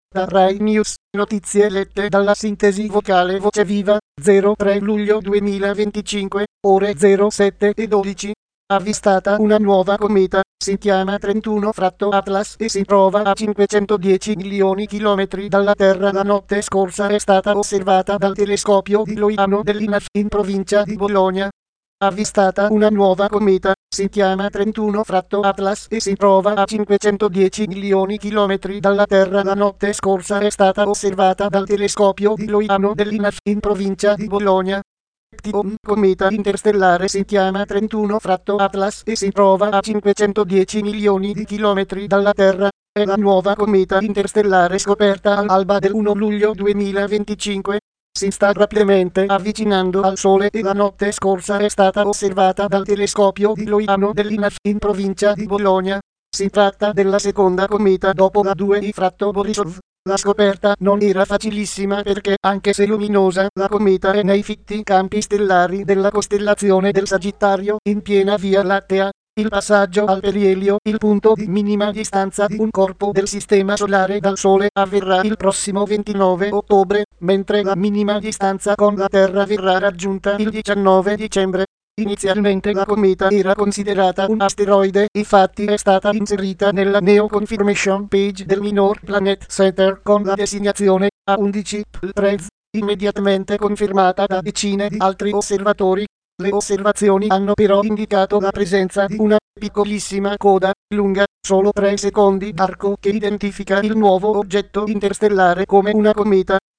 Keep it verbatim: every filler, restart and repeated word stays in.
Da Rai News, notizie lette dalla sintesi vocale Voce Viva, zero tre luglio duemilaventicinque, ore zero sette e dodici. Avvistata una nuova cometa, si chiama trentuno Atlas e si trova a cinquecentodieci milioni chilometri dalla Terra. La notte scorsa è stata osservata dal telescopio di Loiano dell'I N A F in provincia di Bologna. Avvistata una nuova cometa, si chiama trentuno Atlas e si trova a cinquecentodieci milioni chilometri dalla Terra. La notte scorsa è stata osservata dal telescopio di Loiano dell'I N A F in provincia di Bologna. Un cometa interstellare si chiama trentuno Atlas e si trova a cinquecentodieci milioni di chilometri dalla Terra. È la nuova cometa interstellare scoperta all'alba del primo luglio duemilaventicinque. Si sta rapidamente avvicinando al Sole e la notte scorsa è stata osservata dal telescopio di Loiano dell'I N A F in provincia di Bologna. Si tratta della seconda cometa dopo la due di Borisov. La scoperta non era facilissima perché, anche se luminosa, la cometa è nei fitti campi stellari della costellazione del Sagittario, in piena Via Lattea. Il passaggio al perielio, il punto di minima distanza di un corpo del Sistema Solare dal Sole, avverrà il prossimo ventinove ottobre, mentre la minima distanza con la Terra verrà raggiunta il diciannove dicembre. Inizialmente la cometa era considerata un asteroide, infatti è stata inserita nella Neo Confirmation Page del Minor Planet Center con la designazione A undici P tre Z, immediatamente confermata da decine di altri osservatori. Le osservazioni hanno però indicato la presenza di una piccolissima coda, lunga solo tre secondi d'arco, che identifica il nuovo oggetto interstellare come una cometa.